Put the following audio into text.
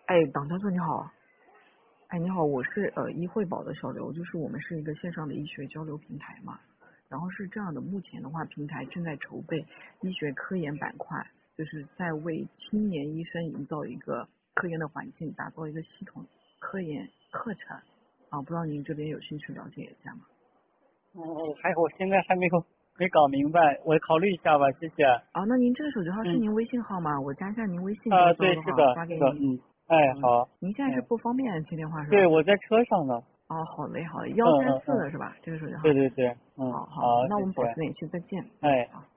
哎，党教授你好。哎，你好，我是医惠宝的小刘，就是我们是一个线上的医学交流平台嘛。然后是这样的，目前的话，平台正在筹备医学科研板块，就是在为青年医生营造一个科研的环境，打造一个系统科研课程。啊，不知道您这边有兴趣了解一下吗？ 我现在还没搞明白，我考虑一下吧，谢谢。 啊，那您这个手机号是嗯， 您微信号吗？我加一下您微信，到时候对， 的话是的，是的， 发给您。嗯， 好， 您现在是嗯， 不方便接电话是对， 吧？ 我在车上呢。 哦，好嘞，好嘞， 嗯 134 嗯嗯， 的是吧？这个手机号。 对， 好好好， 好， 那我们保持谢谢。 联系，再见。 哎。 好。